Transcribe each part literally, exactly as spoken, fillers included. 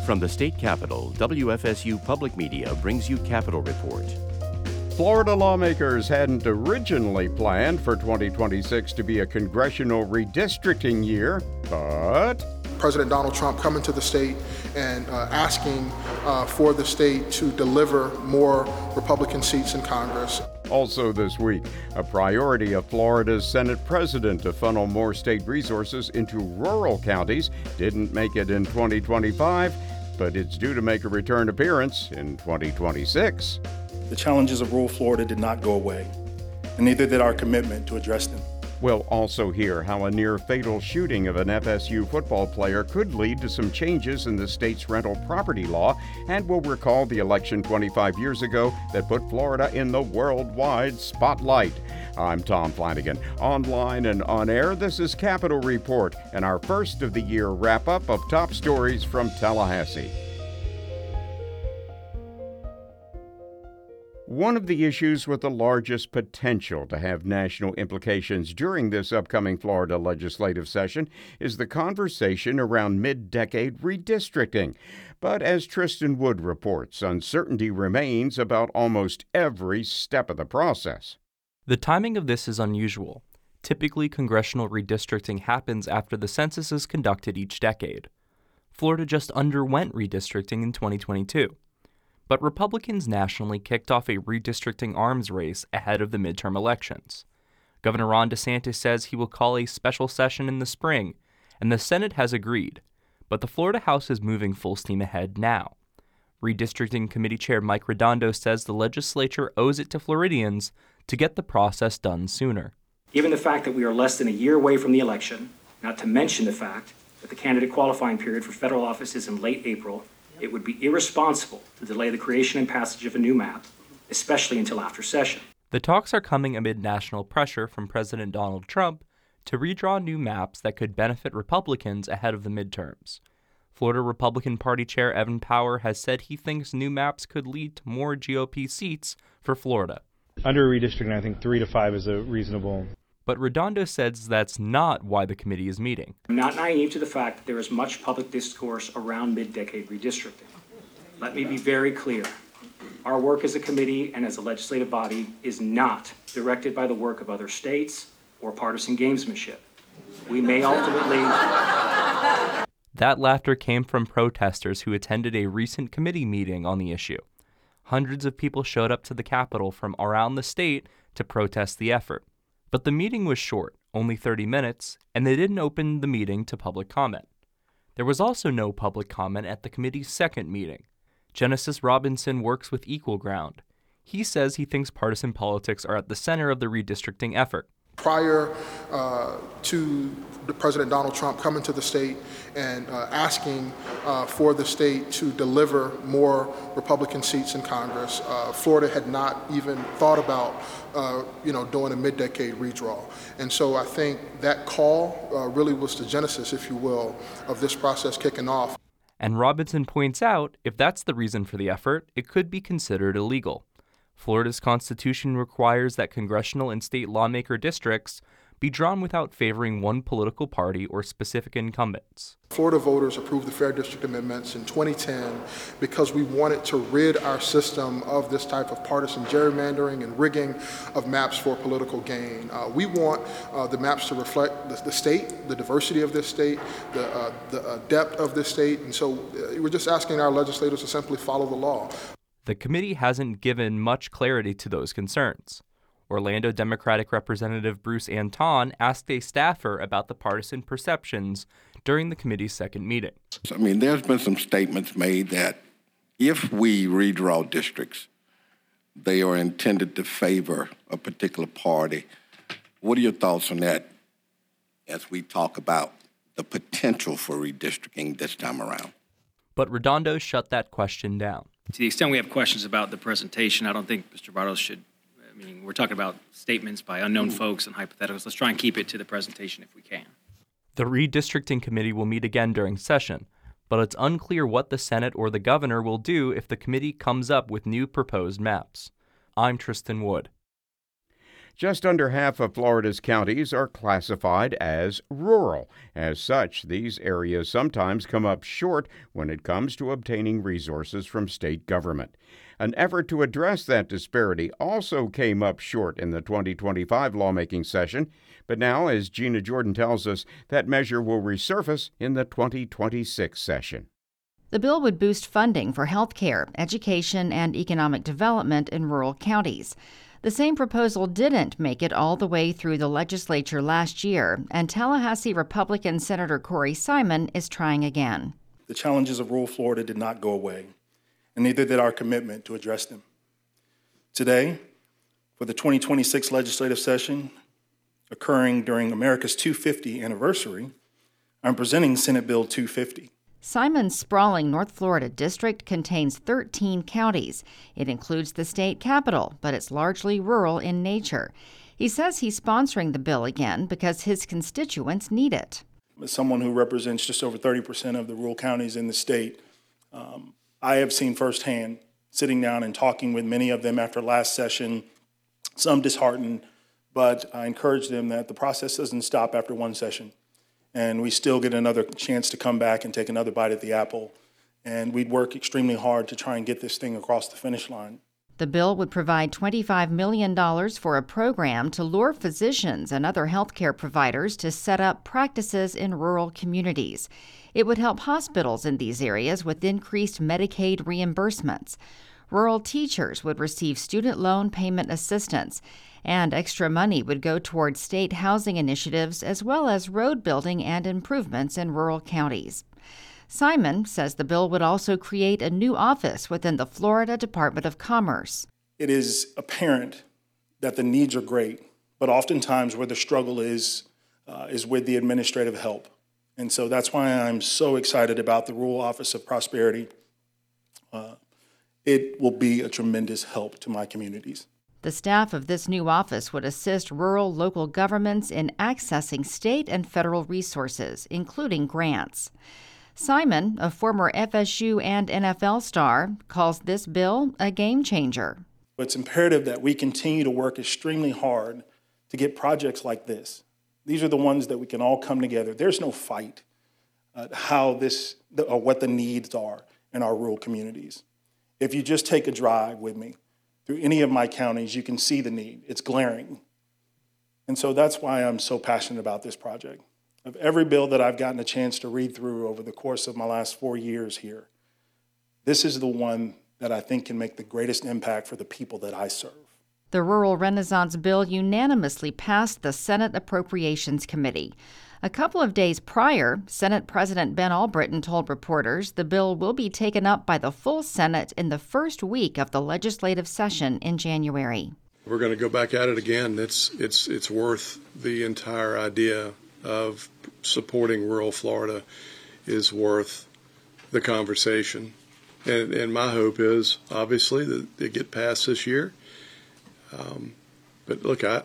From the state capitol, W F S U Public Media brings you Capitol Report. Florida lawmakers hadn't originally planned for twenty twenty-six to be a congressional redistricting year, but President Donald Trump coming to the state and uh, asking uh, for the state to deliver more Republican seats in Congress. Also this week, a priority of Florida's Senate president to funnel more state resources into rural counties didn't make it in twenty twenty-five, but it's due to make a return appearance in twenty twenty-six. The challenges of rural Florida did not go away, and neither did our commitment to address them. We'll also hear how a near-fatal shooting of an F S U football player could lead to some changes in the state's rental property law, and we'll recall the election twenty-five years ago that put Florida in the worldwide spotlight. I'm Tom Flanagan. Online and on air, this is Capitol Report, and our first of the year wrap-up of top stories from Tallahassee. One of the issues with the largest potential to have national implications during this upcoming Florida legislative session is the conversation around mid-decade redistricting. But as Tristan Wood reports, uncertainty remains about almost every step of the process. The timing of this is unusual. Typically, congressional redistricting happens after the census is conducted each decade. Florida just underwent redistricting in twenty twenty-two. But Republicans nationally kicked off a redistricting arms race ahead of the midterm elections. Governor Ron DeSantis says he will call a special session in the spring, and the Senate has agreed. But the Florida House is moving full steam ahead now. Redistricting Committee Chair Mike Redondo says the legislature owes it to Floridians to get the process done sooner. Given the fact that we are less than a year away from the election, not to mention the fact that the candidate qualifying period for federal office is in late April, it would be irresponsible to delay the creation and passage of a new map, especially until after session. The talks are coming amid national pressure from President Donald Trump to redraw new maps that could benefit Republicans ahead of the midterms. Florida Republican Party Chair Evan Power has said he thinks new maps could lead to more G O P seats for Florida. Under redistricting, I think three to five is a reasonable. But Redondo says that's not why the committee is meeting. I'm not naive to the fact that there is much public discourse around mid-decade redistricting. Let me be very clear. Our work as a committee and as a legislative body is not directed by the work of other states or partisan gamesmanship. We may ultimately... That laughter came from protesters who attended a recent committee meeting on the issue. Hundreds of people showed up to the Capitol from around the state to protest the effort. But the meeting was short, only thirty minutes, and they didn't open the meeting to public comment. There was also no public comment at the committee's second meeting. Genesis Robinson works with Equal Ground. He says he thinks partisan politics are at the center of the redistricting effort. Prior uh, to President Donald Trump coming to the state and uh, asking uh, for the state to deliver more Republican seats in Congress, uh, Florida had not even thought about uh, you know, doing a mid-decade redraw. And so I think that call uh, really was the genesis, if you will, of this process kicking off. And Robinson points out, if that's the reason for the effort, it could be considered illegal. Florida's constitution requires that congressional and state lawmaker districts be drawn without favoring one political party or specific incumbents. Florida voters approved the Fair District Amendments in twenty ten because we wanted to rid our system of this type of partisan gerrymandering and rigging of maps for political gain. Uh, we want uh, the maps to reflect the, the state, the diversity of this state, the, uh, the uh, depth of this state, and so uh, we're just asking our legislators to simply follow the law. The committee hasn't given much clarity to those concerns. Orlando Democratic Representative Bruce Anton asked a staffer about the partisan perceptions during the committee's second meeting. I mean, there's been some statements made that if we redraw districts, they are intended to favor a particular party. What are your thoughts on that as we talk about the potential for redistricting this time around? But Redondo shut that question down. To the extent we have questions about the presentation, I don't think Mister Bartos should, I mean, we're talking about statements by unknown folks and hypotheticals. Let's try and keep it to the presentation if we can. The redistricting committee will meet again during session, but it's unclear what the Senate or the governor will do if the committee comes up with new proposed maps. I'm Tristan Wood. Just under half of Florida's counties are classified as rural. As such, these areas sometimes come up short when it comes to obtaining resources from state government. An effort to address that disparity also came up short in the twenty twenty-five lawmaking session, but now, as Gina Jordan tells us, that measure will resurface in the twenty twenty-six session. The bill would boost funding for health care, education, and economic development in rural counties. The same proposal didn't make it all the way through the legislature last year, and Tallahassee Republican Senator Corey Simon is trying again. The challenges of rural Florida did not go away, and neither did our commitment to address them. Today, for the twenty twenty-six legislative session, occurring during America's two hundred fiftieth anniversary, I'm presenting Senate Bill two fifty. Simon's sprawling North Florida district contains thirteen counties. It includes the state capital, but it's largely rural in nature. He says he's sponsoring the bill again because his constituents need it. As someone who represents just over thirty percent of the rural counties in the state, um, I have seen firsthand, sitting down and talking with many of them after last session, some disheartened, but I encourage them that the process doesn't stop after one session. And we still get another chance to come back and take another bite at the apple. And we'd work extremely hard to try and get this thing across the finish line. The bill would provide twenty-five million dollars for a program to lure physicians and other healthcare providers to set up practices in rural communities. It would help hospitals in these areas with increased Medicaid reimbursements. Rural teachers would receive student loan payment assistance, and extra money would go towards state housing initiatives as well as road building and improvements in rural counties. Simon says the bill would also create a new office within the Florida Department of Commerce. It is apparent that the needs are great, but oftentimes where the struggle is, uh, is with the administrative help. And so that's why I'm so excited about the Rural Office of Prosperity. Uh, it will be a tremendous help to my communities. The staff of this new office would assist rural local governments in accessing state and federal resources, including grants. Simon, a former F S U and N F L star, calls this bill a game changer. It's imperative that we continue to work extremely hard to get projects like this. These are the ones that we can all come together. There's no fight uh, how this or what the needs are in our rural communities. If you just take a drive with me through any of my counties, you can see the need. It's glaring. And so that's why I'm so passionate about this project. Of every bill that I've gotten a chance to read through over the course of my last four years here, this is the one that I think can make the greatest impact for the people that I serve. The Rural Renaissance Bill unanimously passed the Senate Appropriations Committee. A couple of days prior, Senate President Ben Albritton told reporters the bill will be taken up by the full Senate in the first week of the legislative session in January. We're going to go back at it again. It's it's it's worth the entire idea of supporting rural Florida is worth the conversation. And, and my hope is, obviously, that it get passed this year. Um, but look, I,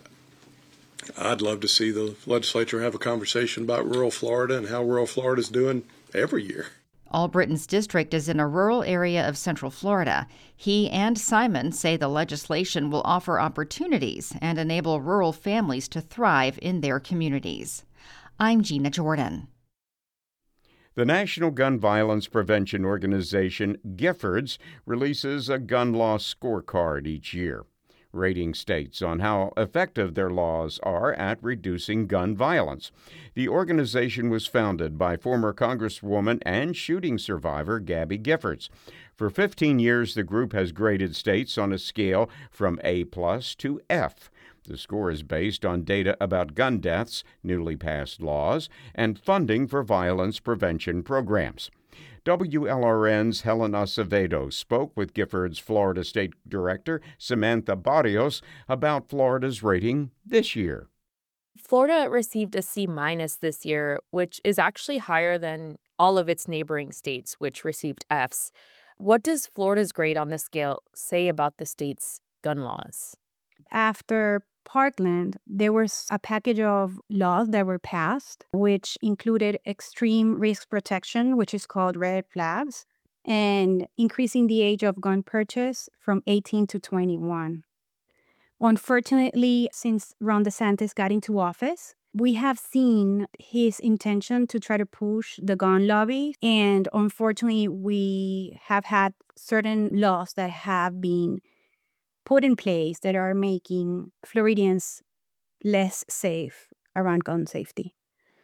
I'd love to see the legislature have a conversation about rural Florida and how rural Florida is doing every year. Albritton's district is in a rural area of Central Florida. He and Simon say the legislation will offer opportunities and enable rural families to thrive in their communities. I'm Gina Jordan. The National Gun Violence Prevention Organization, Giffords, releases a gun law scorecard each year, rating states on how effective their laws are at reducing gun violence. The organization was founded by former Congresswoman and shooting survivor Gabby Giffords. For fifteen years, the group has graded states on a scale from A plus to F. The score is based on data about gun deaths, newly passed laws, and funding for violence prevention programs. W L R N's Helen Acevedo spoke with Giffords' Florida State Director, Samantha Barrios, about Florida's rating this year. Florida received a C minus this year, which is actually higher than all of its neighboring states, which received Fs. What does Florida's grade on this scale say about the state's gun laws? After Parkland, there was a package of laws that were passed, which included extreme risk protection, which is called red flags, and increasing the age of gun purchase from eighteen to twenty-one. Unfortunately, since Ron DeSantis got into office, we have seen his intention to try to push the gun lobby. And unfortunately, we have had certain laws that have been put in place that are making Floridians less safe around gun safety.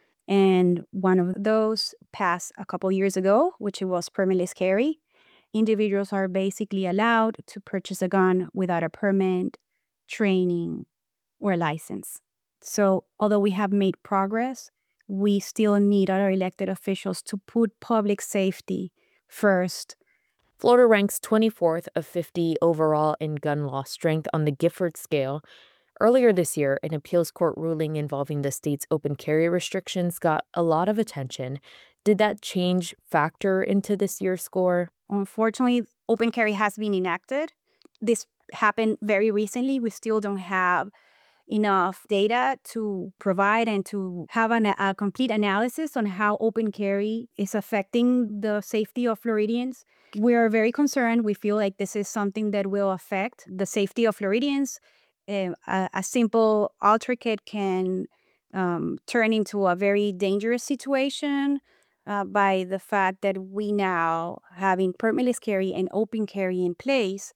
And one of those passed a couple years ago, which was permitless carry. Individuals are basically allowed to purchase a gun without a permit, training, or a license. So although we have made progress, we still need our elected officials to put public safety first. Florida ranks twenty-fourth of fifty overall in gun law strength on the Gifford scale. Earlier this year, an appeals court ruling involving the state's open carry restrictions got a lot of attention. Did that change factor into this year's score? Unfortunately, open carry has been enacted. This happened very recently. We still don't have enough data to provide and to have an, a complete analysis on how open carry is affecting the safety of Floridians. We are very concerned. We feel like this is something that will affect the safety of Floridians. Uh, a, a simple altercate can um, turn into a very dangerous situation uh, by the fact that we now, having permitless carry and open carry in place,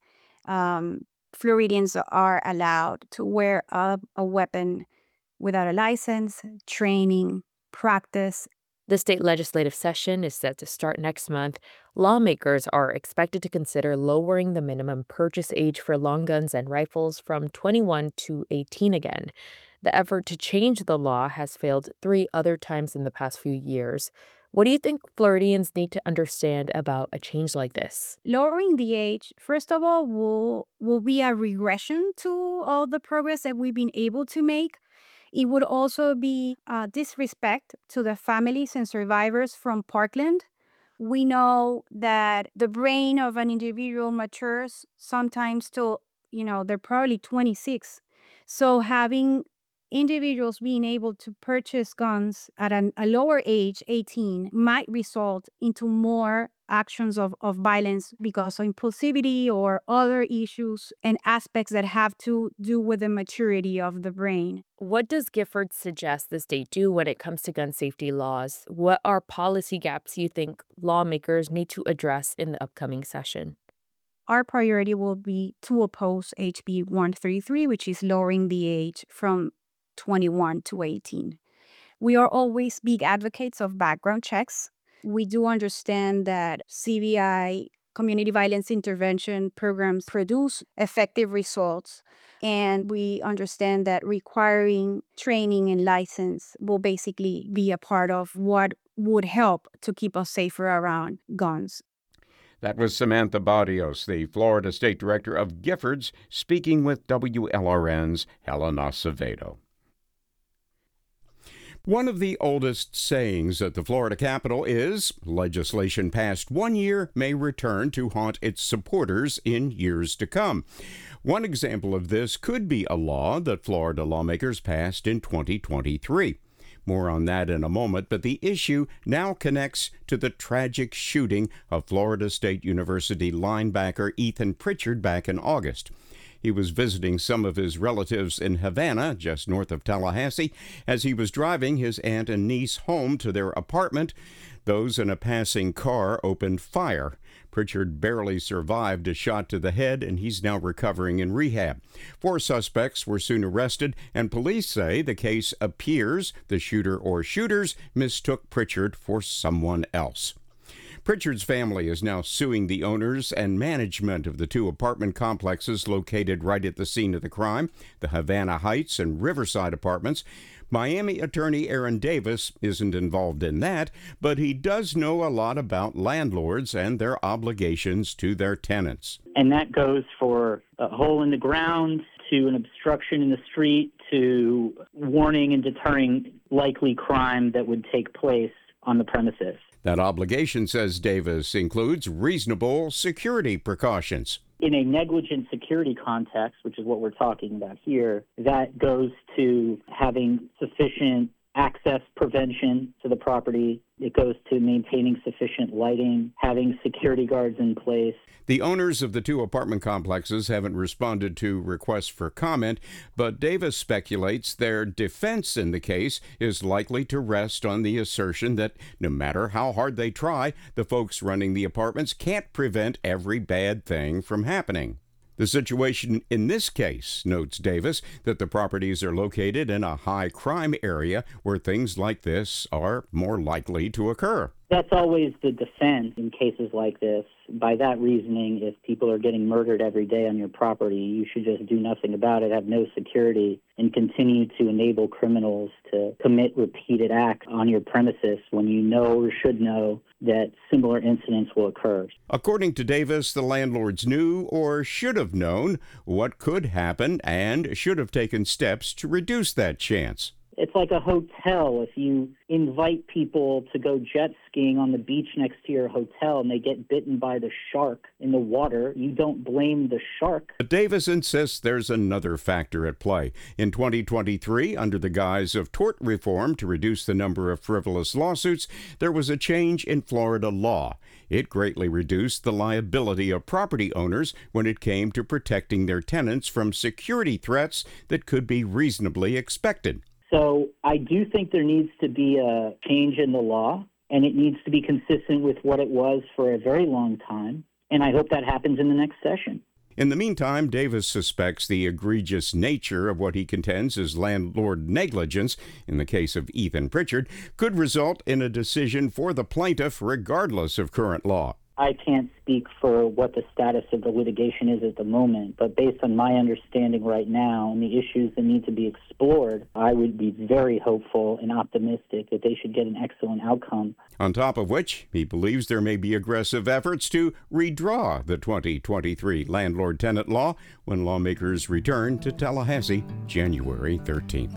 um, Floridians are allowed to wear a, a weapon without a license, training, practice. The state legislative session is set to start next month. Lawmakers are expected to consider lowering the minimum purchase age for long guns and rifles from twenty-one to eighteen again. The effort to change the law has failed three other times in the past few years. What do you think Floridians need to understand about a change like this? Lowering the age, first of all, will, will be a regression to all the progress that we've been able to make. It would also be a disrespect to the families and survivors from Parkland. We know that the brain of an individual matures sometimes till, you know, they're probably twenty-six. So having individuals being able to purchase guns at an, a lower age, eighteen, might result into more actions of, of violence because of impulsivity or other issues and aspects that have to do with the maturity of the brain. What does Gifford suggest the state do when it comes to gun safety laws? What are policy gaps you think lawmakers need to address in the upcoming session? Our priority will be to oppose H B one thirty-three, which is lowering the age from twenty-one to eighteen. We are always big advocates of background checks. We do understand that C V I, community violence intervention programs, produce effective results. And we understand that requiring training and license will basically be a part of what would help to keep us safer around guns. That was Samantha Barrios, the Florida State Director of Giffords, speaking with W L R N's Helena Acevedo. One of the oldest sayings at the Florida Capitol is, legislation passed one year may return to haunt its supporters in years to come. One example of this could be a law that Florida lawmakers passed in twenty twenty-three. More on that in a moment, but the issue now connects to the tragic shooting of Florida State University linebacker Ethan Pritchard back in August. He was visiting some of his relatives in Havana, just north of Tallahassee. As he was driving his aunt and niece home to their apartment, those in a passing car opened fire. Pritchard barely survived a shot to the head, and he's now recovering in rehab. Four suspects were soon arrested, and police say the case appears the shooter or shooters mistook Pritchard for someone else. Pritchard's family is now suing the owners and management of the two apartment complexes located right at the scene of the crime, the Havana Heights and Riverside apartments. Miami attorney Aaron Davis isn't involved in that, but he does know a lot about landlords and their obligations to their tenants. And that goes for a hole in the ground, to an obstruction in the street, to warning and deterring likely crime that would take place on the premises. That obligation, says Davis, includes reasonable security precautions. In a negligent security context, which is what we're talking about here, that goes to having sufficient access prevention to the property. It goes to maintaining sufficient lighting, having security guards in place. The owners of the two apartment complexes haven't responded to requests for comment, but Davis speculates their defense in the case is likely to rest on the assertion that no matter how hard they try, the folks running the apartments can't prevent every bad thing from happening. The situation in this case, notes Davis, that the properties are located in a high crime area where things like this are more likely to occur. That's always the defense in cases like this. By that reasoning, if people are getting murdered every day on your property, you should just do nothing about it, have no security, and continue to enable criminals to commit repeated acts on your premises when you know or should know that similar incidents will occur. According to Davis, the landlords knew or should have known what could happen and should have taken steps to reduce that chance. It's like a hotel. If you invite people to go jet skiing on the beach next to your hotel and they get bitten by the shark in the water, you don't blame the shark. But Davis insists there's another factor at play. In twenty twenty-three, under the guise of tort reform to reduce the number of frivolous lawsuits, there was a change in Florida law. It greatly reduced the liability of property owners when it came to protecting their tenants from security threats that could be reasonably expected. So I do think there needs to be a change in the law, and it needs to be consistent with what it was for a very long time, and I hope that happens in the next session. In the meantime, Davis suspects the egregious nature of what he contends is landlord negligence, in the case of Ethan Pritchard, could result in a decision for the plaintiff regardless of current law. I can't speak for what the status of the litigation is at the moment, but based on my understanding right now and the issues that need to be explored, I would be very hopeful and optimistic that they should get an excellent outcome. On top of which, he believes there may be aggressive efforts to redraw the twenty twenty-three landlord-tenant law when lawmakers return to Tallahassee January thirteenth.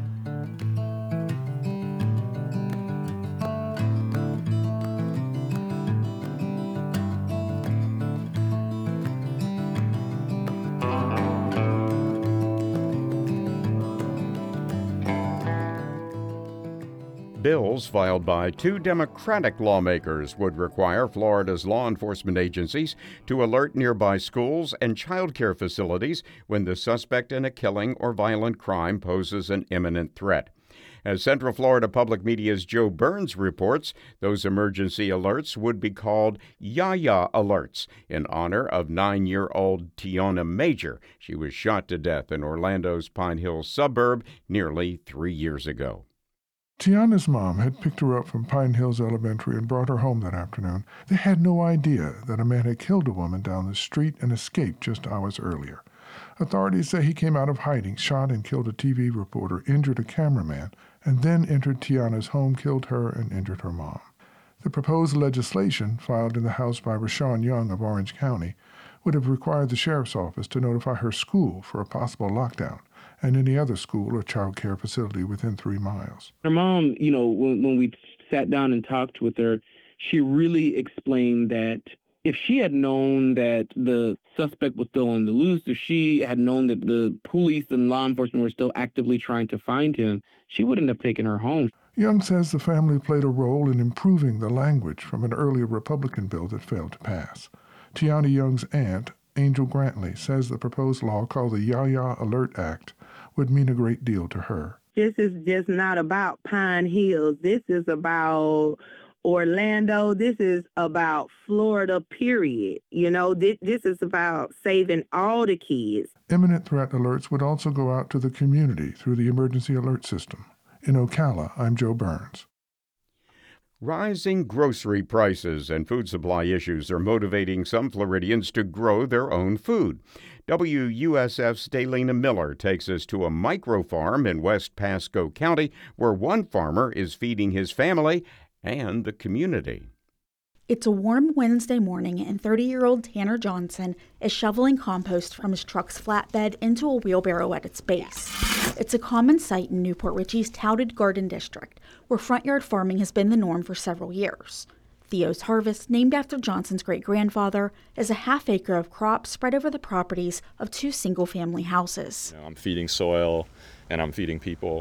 Bills filed by two Democratic lawmakers would require Florida's law enforcement agencies to alert nearby schools and child care facilities when the suspect in a killing or violent crime poses an imminent threat. As Central Florida Public Media's Joe Burns reports, those emergency alerts would be called Yaya alerts in honor of nine-year-old Tiana Major. She was shot to death in Orlando's Pine Hills suburb nearly three years ago. Tiana's mom had picked her up from Pine Hills Elementary and brought her home that afternoon. They had no idea that a man had killed a woman down the street and escaped just hours earlier. Authorities say he came out of hiding, shot and killed a T V reporter, injured a cameraman, and then entered Tiana's home, killed her, and injured her mom. The proposed legislation, filed in the House by Rashawn Young of Orange County, would have required the sheriff's office to notify her school for a possible lockdown and any other school or child care facility within three miles. Her mom, you know, when, when we sat down and talked with her, she really explained that if she had known that the suspect was still on the loose, if she had known that the police and law enforcement were still actively trying to find him, she wouldn't have taken her home. Young says the family played a role in improving the language from an earlier Republican bill that failed to pass. Tiana Young's aunt, Angel Grantley, says the proposed law called the Yaya Alert Act would mean a great deal to her. This is just not about Pine Hills. This is about Orlando. This is about Florida, period. You know, this, this is about saving all the kids. Imminent threat alerts would also go out to the community through the emergency alert system. In Ocala, I'm Joe Burns. Rising grocery prices and food supply issues are motivating some Floridians to grow their own food. W U S F's Daylina Miller takes us to a micro farm in West Pasco County where one farmer is feeding his family and the community. It's a warm Wednesday morning, and thirty-year-old Tanner Johnson is shoveling compost from his truck's flatbed into a wheelbarrow at its base. It's a common sight in Newport Richey's touted Garden District, where front yard farming has been the norm for several years. Theo's Harvest, named after Johnson's great-grandfather, is a half acre of crops spread over the properties of two single-family houses. You know, I'm feeding soil, and I'm feeding people.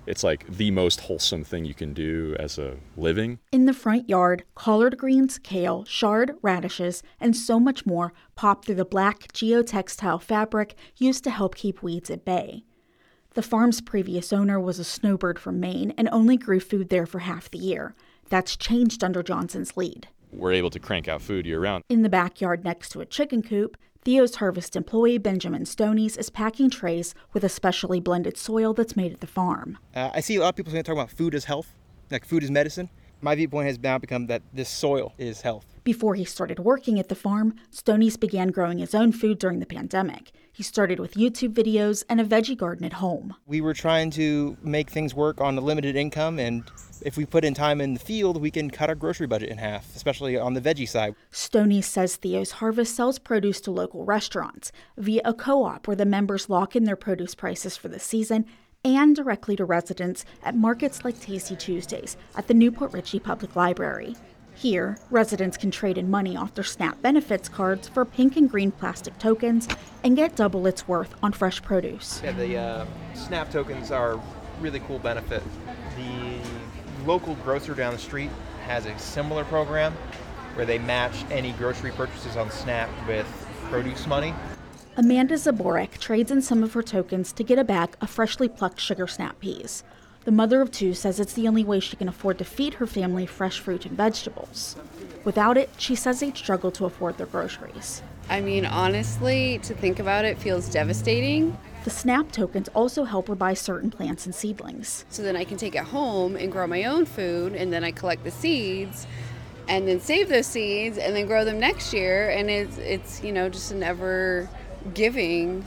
It's like the most wholesome thing you can do as a living. In the front yard, collard greens, kale, chard, radishes, and so much more pop through the black geotextile fabric used to help keep weeds at bay. The farm's previous owner was a snowbird from Maine and only grew food there for half the year. That's changed under Johnson's lead. We're able to crank out food year-round. In the backyard next to a chicken coop, Theo's Harvest employee Benjamin Stoney's is packing trays with a specially blended soil that's made at the farm. Uh, I see a lot of people talking about food as health, like food is medicine. My viewpoint has now become that this soil is health. Before he started working at the farm, Stoney's began growing his own food during the pandemic. He started with YouTube videos and a veggie garden at home. We were trying to make things work on a limited income, and if we put in time in the field, we can cut our grocery budget in half, especially on the veggie side. Stoney's says Theo's Harvest sells produce to local restaurants via a co-op where the members lock in their produce prices for the season, and directly to residents at markets like Tasty Tuesdays at the New Port Richey Public Library. Here, residents can trade in money off their SNAP benefits cards for pink and green plastic tokens and get double its worth on fresh produce. Yeah, the uh, SNAP tokens are a really cool benefit. The local grocer down the street has a similar program where they match any grocery purchases on SNAP with produce money. Amanda Zaborek trades in some of her tokens to get a bag of freshly plucked sugar snap peas. The mother of two says it's the only way she can afford to feed her family fresh fruit and vegetables. Without it, she says they'd struggle to afford their groceries. I mean, honestly, to think about it feels devastating. The SNAP tokens also help her buy certain plants and seedlings. So then I can take it home and grow my own food, and then I collect the seeds and then save those seeds and then grow them next year. And it's, it's you know, just an ever giving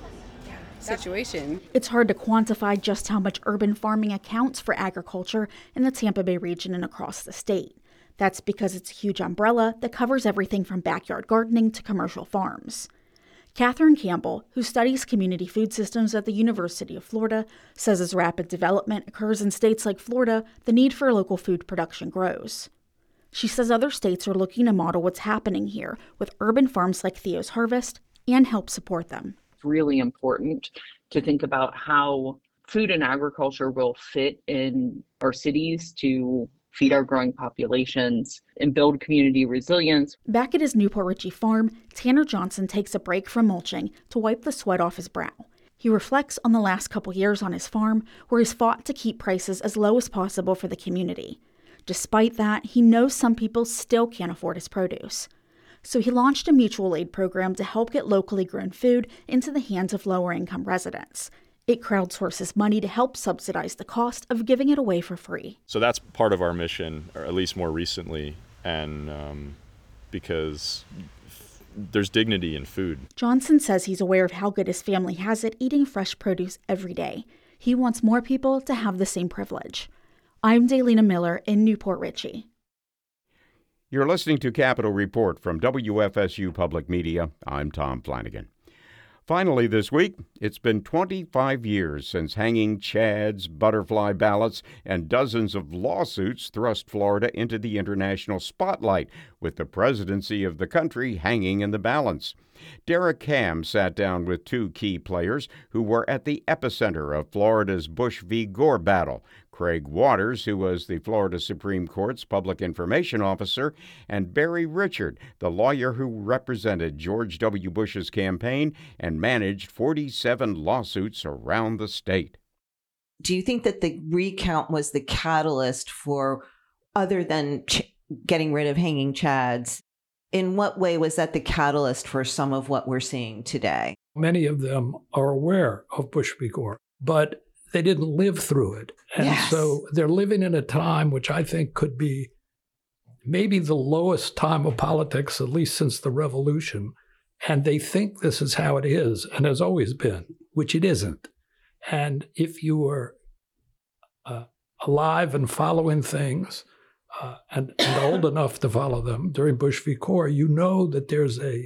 situation. It's hard to quantify just how much urban farming accounts for agriculture in the Tampa Bay region and across the state. That's because it's a huge umbrella that covers everything from backyard gardening to commercial farms. Catherine Campbell, who studies community food systems at the University of Florida, says as rapid development occurs in states like Florida, the need for local food production grows. She says other states are looking to model what's happening here with urban farms like Theo's Harvest and help support them. It's really important to think about how food and agriculture will fit in our cities to feed our growing populations and build community resilience. Back at his New Port Richey farm, Tanner Johnson takes a break from mulching to wipe the sweat off his brow. He reflects on the last couple years on his farm, where he's fought to keep prices as low as possible for the community. Despite that, he knows some people still can't afford his produce. So he launched a mutual aid program to help get locally grown food into the hands of lower-income residents. It crowdsources money to help subsidize the cost of giving it away for free. So that's part of our mission, or at least more recently, and um, because there's dignity in food. Johnson says he's aware of how good his family has it eating fresh produce every day. He wants more people to have the same privilege. I'm Daylina Miller in New Port Richey. You're listening to Capitol Report from W F S U Public Media. I'm Tom Flanagan. Finally this week, it's been twenty-five years since hanging chads, butterfly ballots, and dozens of lawsuits thrust Florida into the international spotlight, with the presidency of the country hanging in the balance. Derek Ham sat down with two key players who were at the epicenter of Florida's Bush v. Gore battle, Craig Waters, who was the Florida Supreme Court's public information officer, and Barry Richard, the lawyer who represented George W. Bush's campaign and managed forty-seven lawsuits around the state. Do you think that the recount was the catalyst for, other than ch- getting rid of hanging chads, in what way was that the catalyst for some of what we're seeing today? Many of them are aware of Bush v. Gore, but they didn't live through it. And yes. So they're living in a time which I think could be maybe the lowest time of politics, at least since the revolution. And they think this is how it is and has always been, which it isn't. And if you were uh, alive and following things uh, and, and old enough to follow them during Bush v. Gore, you know that there's a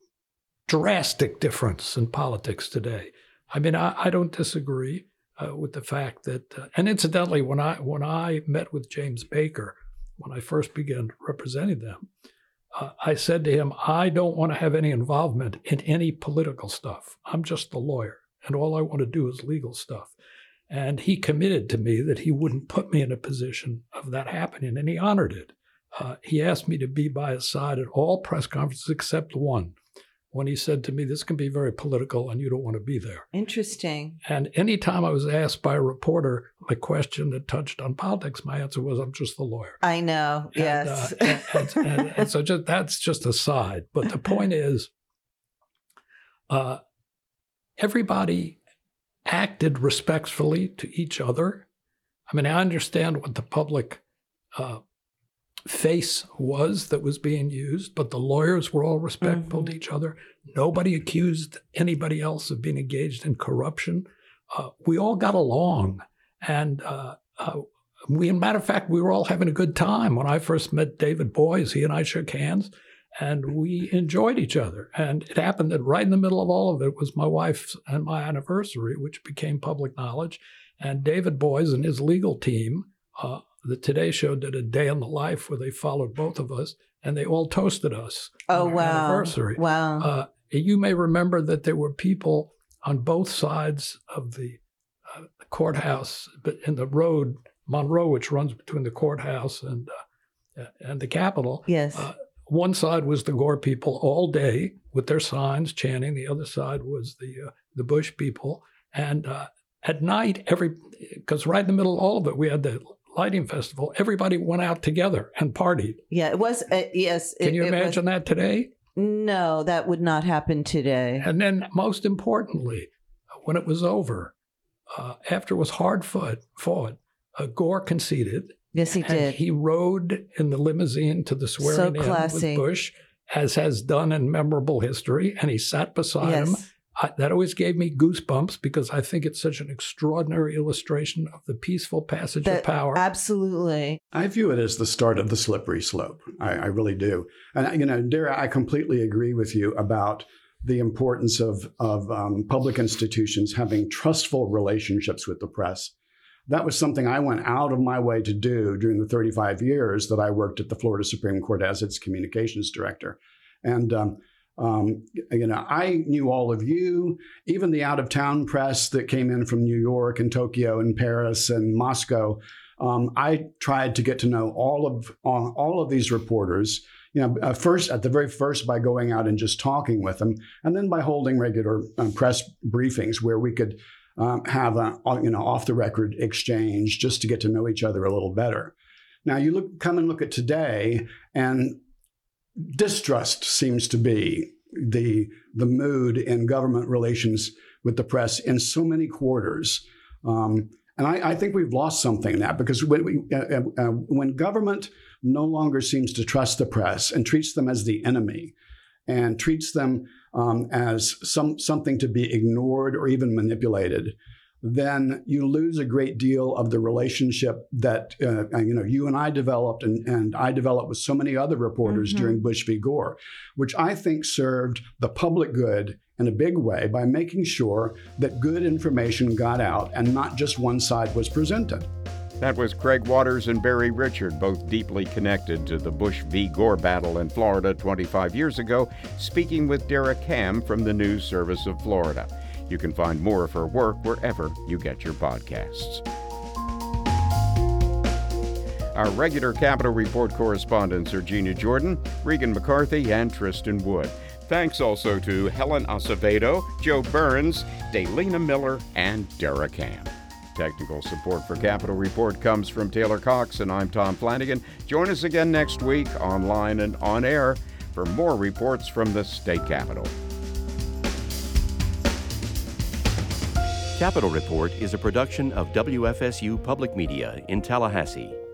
drastic difference in politics today. I mean, I, I don't disagree uh, with the fact that, uh, and incidentally, when I when I met with James Baker, when I first began representing them, uh, I said to him, I don't want to have any involvement in any political stuff. I'm just the lawyer, and all I want to do is legal stuff. And he committed to me that he wouldn't put me in a position of that happening, and he honored it. Uh, he asked me to be by his side at all press conferences except one, when he said to me, this can be very political and you don't want to be there. Interesting. And anytime I was asked by a reporter a question that touched on politics, my answer was, I'm just the lawyer. I know, and, yes. Uh, and, and, and, and so just, that's just a side. But the point is, uh, everybody acted respectfully to each other. I mean, I understand what the public uh, face was that was being used, but the lawyers were all respectful mm-hmm. to each other. Nobody accused anybody else of being engaged in corruption. Uh, we all got along. And uh, uh, we, as a matter of fact, we were all having a good time. When I first met David Boies, he and I shook hands, and we enjoyed each other. And it happened that right in the middle of all of it was my wife's and my anniversary, which became public knowledge. And David Boies and his legal team, uh, the Today Show did a day in the life where they followed both of us, and they all toasted us. Oh, on our wow. anniversary. Wow. Uh, you may remember that there were people on both sides of the uh, courthouse, but in the road, Monroe, which runs between the courthouse and uh, and the Capitol. Yes. Uh, one side was the Gore people all day with their signs chanting. The other side was the uh, the Bush people. And uh, at night, every because right in the middle of all of it, we had the lighting festival. Everybody went out together and partied. Yeah, it was. Uh, yes. Can it, you it imagine was, that today? No, that would not happen today. And then, most importantly, when it was over, uh, after it was hard fought, fought uh, Gore conceded. Yes, he and did. He rode in the limousine to the swearing So in classy. with Bush, as has done in memorable history, and he sat beside Yes. him. I, that always gave me goosebumps because I think it's such an extraordinary illustration of the peaceful passage That- of power. Absolutely. I view it as the start of the slippery slope. I, I really do. And, you know, Dara, I completely agree with you about the importance of, of um, public institutions having trustful relationships with the press. That was something I went out of my way to do during the thirty-five years that I worked at the Florida Supreme Court as its communications director. And, um, um, you know, I knew all of you, even the out-of-town press that came in from New York and Tokyo and Paris and Moscow. Um, I tried to get to know all of uh, all of these reporters, you know, uh, first at the very first by going out and just talking with them, and then by holding regular um, press briefings where we could um, have a you know off-the-record exchange just to get to know each other a little better. Now you look, come and look at today, and distrust seems to be the the mood in government relations with the press in so many quarters. Um, And I, I think we've lost something in that because when, we, uh, uh, when government no longer seems to trust the press and treats them as the enemy and treats them um, as some something to be ignored or even manipulated, then you lose a great deal of the relationship that uh, you know you and I developed and, and I developed with so many other reporters mm-hmm. during Bush v. Gore, which I think served the public good in a big way by making sure that good information got out and not just one side was presented. That was Craig Waters and Barry Richard, both deeply connected to the Bush v. Gore battle in Florida twenty-five years ago, speaking with Dara Kam from the News Service of Florida. You can find more of her work wherever you get your podcasts. Our regular Capitol Report correspondents are Gina Jordan, Regan McCarthy, and Tristan Wood. Thanks also to Helen Acevedo, Joe Burns, Daylina Miller, and Dara Kam. Technical support for Capitol Report comes from Taylor Cox, and I'm Tom Flanagan. Join us again next week, online and on air, for more reports from the state capitol. Capitol Report is a production of W F S U Public Media in Tallahassee.